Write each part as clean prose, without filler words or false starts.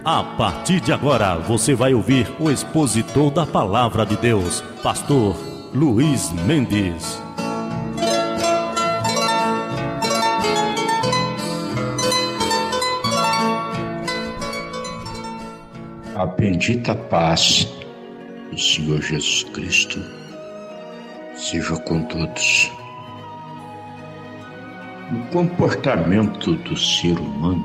A partir de agora, você vai ouvir o expositor da Palavra de Deus, Pastor Luiz Mendes. A bendita paz do Senhor Jesus Cristo seja com todos. No comportamento do ser humano,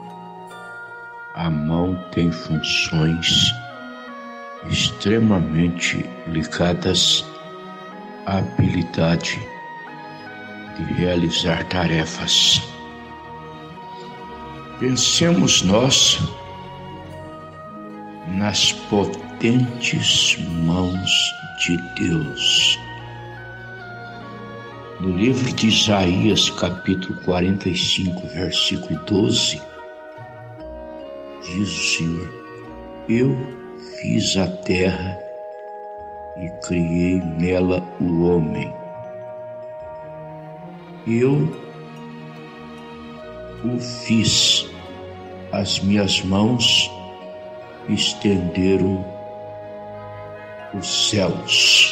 a mão tem funções extremamente ligadas à habilidade de realizar tarefas. Pensemos nós nas potentes mãos de Deus. No livro de Isaías, capítulo 45, versículo 12, diz o Senhor: Eu fiz a terra e criei nela o homem. Eu o fiz, as minhas mãos estenderam os céus.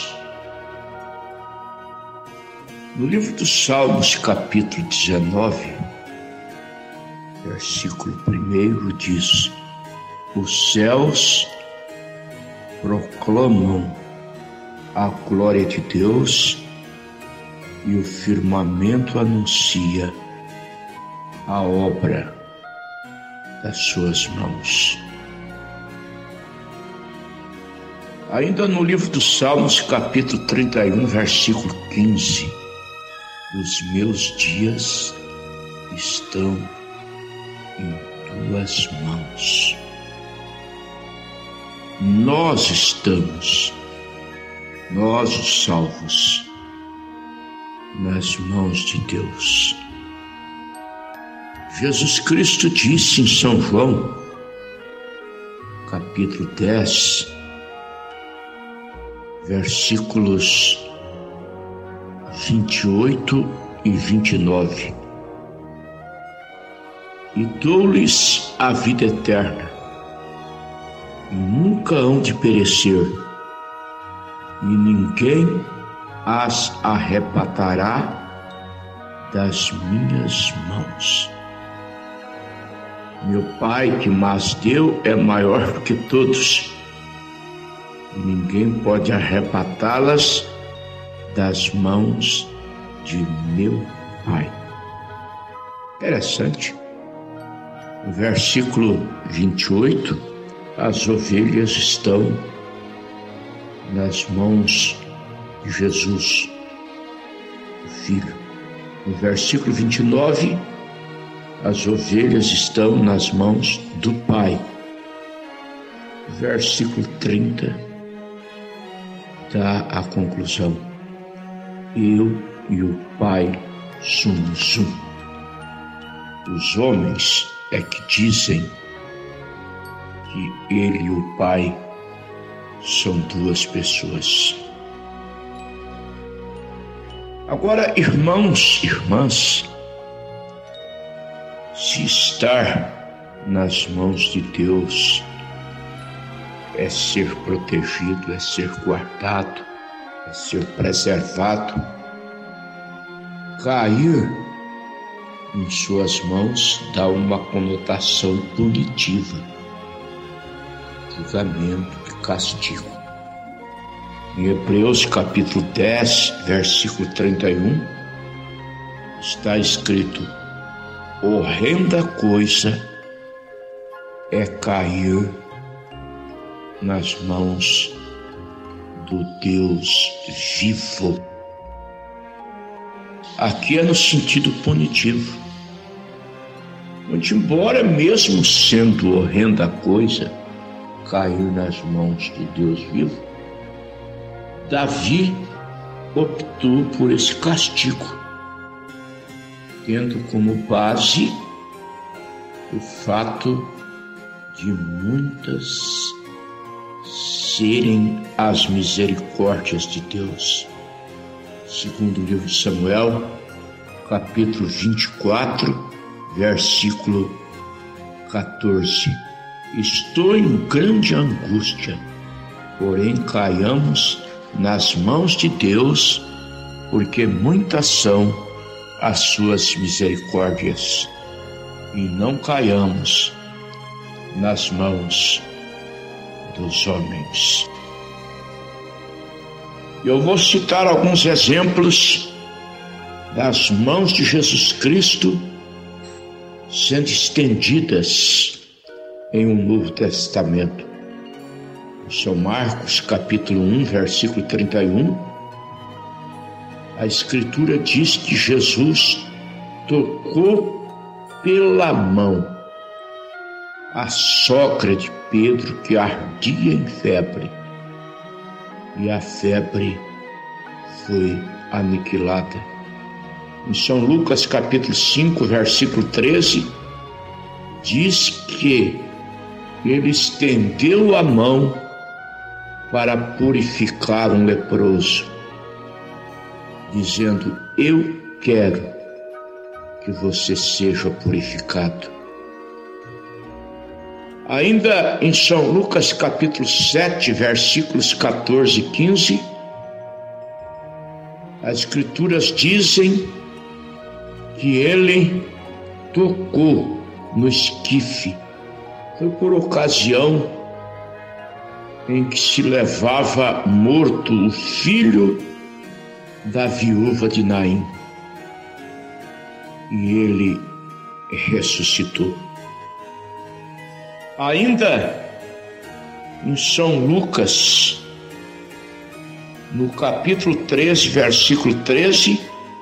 No livro dos Salmos, capítulo 19, versículo 1 diz: Os céus proclamam a glória de Deus e o firmamento anuncia a obra das suas mãos. Ainda no livro dos Salmos, capítulo 31, versículo 15: Os meus dias estão em tuas mãos. Nós estamos, nós os salvos, nas mãos de Deus. Jesus Cristo disse em São João, capítulo 10, versículos 28 e 29: E dou-lhes a vida eterna, e nunca hão de perecer, e ninguém as arrebatará das minhas mãos. Meu Pai que mas deu é maior do que todos, e ninguém pode arrebatá-las das mãos de meu Pai. Interessante. No versículo 28, as ovelhas estão nas mãos de Jesus, o Filho. No versículo 29, as ovelhas estão nas mãos do Pai. No versículo 30, dá a conclusão: Eu e o Pai somos um. Os homens é que dizem que ele e o Pai são duas pessoas. Agora, irmãos e irmãs, se estar nas mãos de Deus é ser protegido, é ser guardado, é ser preservado. Cair em suas mãos dá uma conotação punitiva, julgamento e castigo. Em Hebreus capítulo 10, versículo 31, está escrito: horrenda coisa é cair nas mãos do Deus vivo. Aqui é no sentido punitivo, onde, embora mesmo sendo horrenda coisa cair nas mãos do Deus vivo, Davi optou por esse castigo, tendo como base o fato de muitas serem as misericórdias de Deus. Segundo o livro de Samuel, capítulo 24, versículo 14. Estou em grande angústia, porém caiamos nas mãos de Deus, porque muitas são as suas misericórdias, e não caiamos nas mãos dos homens. Eu vou citar alguns exemplos das mãos de Jesus Cristo sendo estendidas em um Novo Testamento. Em São Marcos, capítulo 1, versículo 31, a Escritura diz que Jesus tocou pela mão a sogra de Pedro, que ardia em febre, e a febre foi aniquilada. Em São Lucas, capítulo 5, versículo 13, diz que ele estendeu a mão para purificar um leproso, dizendo: eu quero que você seja purificado. Ainda em São Lucas capítulo 7, versículos 14 e 15, as Escrituras dizem que ele tocou no esquife. Foi por ocasião em que se levava morto o filho da viúva de Naim, e ele ressuscitou. Ainda em São Lucas, no capítulo 13, versículo 13,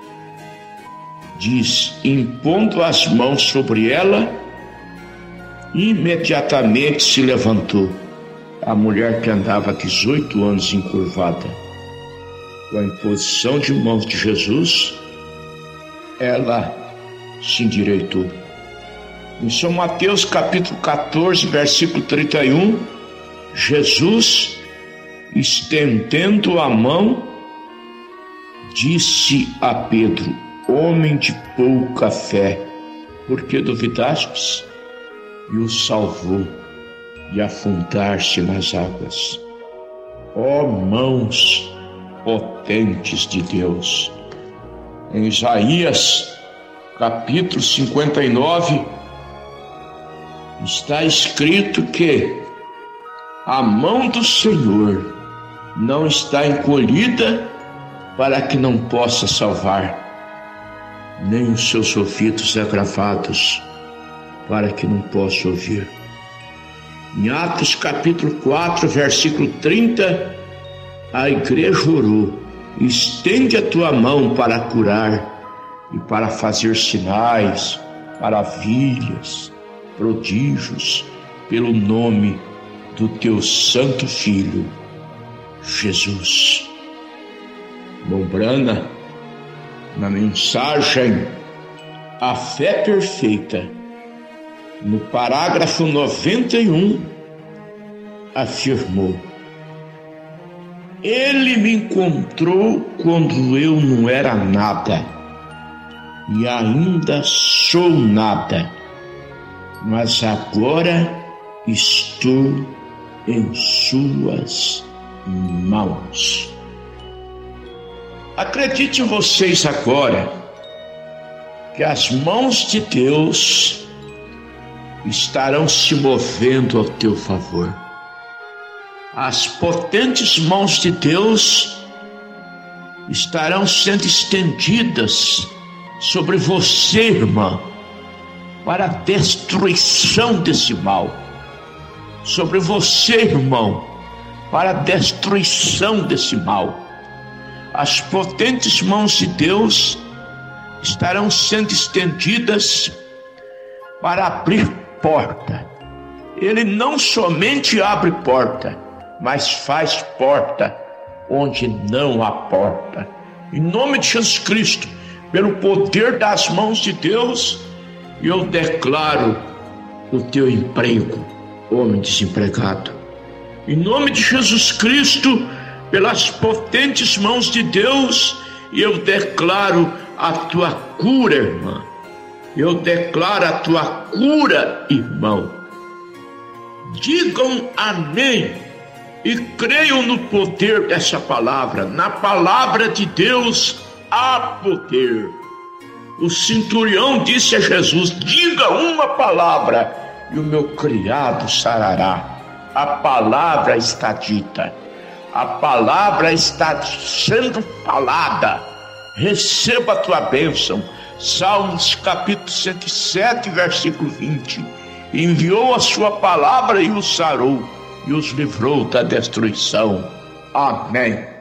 diz: impondo as mãos sobre ela, imediatamente se levantou. A mulher que andava 18 anos encurvada, com a imposição de mãos de Jesus, ela se endireitou. Em São Mateus capítulo 14, versículo 31, Jesus, estendendo a mão, disse a Pedro: homem de pouca fé, por que duvidastes? E o salvou de afundar-se nas águas. Ó mãos potentes de Deus! Em Isaías capítulo 59, está escrito que a mão do Senhor não está encolhida para que não possa salvar, nem os seus ouvidos agravados para que não possa ouvir. Em Atos capítulo 4, versículo 30, a igreja orou: estende a tua mão para curar e para fazer sinais, maravilhas, prodígios, pelo nome do teu santo Filho, Jesus. Lombrana, na mensagem A Fé Perfeita, no parágrafo 91, afirmou: ele me encontrou quando eu não era nada, e ainda sou nada, mas agora estou em suas mãos. Acreditem vocês agora que as mãos de Deus estarão se movendo ao teu favor. As potentes mãos de Deus estarão sendo estendidas sobre você, irmã, para a destruição desse mal. Sobre você, irmão, para a destruição desse mal. As potentes mãos de Deus estarão sendo estendidas para abrir porta. Ele não somente abre porta, mas faz porta onde não há porta. Em nome de Jesus Cristo, pelo poder das mãos de Deus, eu declaro o teu emprego, homem desempregado. Em nome de Jesus Cristo, pelas potentes mãos de Deus, eu declaro a tua cura, irmã. Eu declaro a tua cura, irmão. digam amém e creiam no poder dessa palavra. Na palavra de Deus há poder. O centurião disse a Jesus: diga uma palavra e o meu criado sarará. A palavra está dita, a palavra está sendo falada. Receba a tua bênção. Salmos capítulo 107, versículo 20. Enviou a sua palavra e os sarou, e os livrou da destruição. Amém.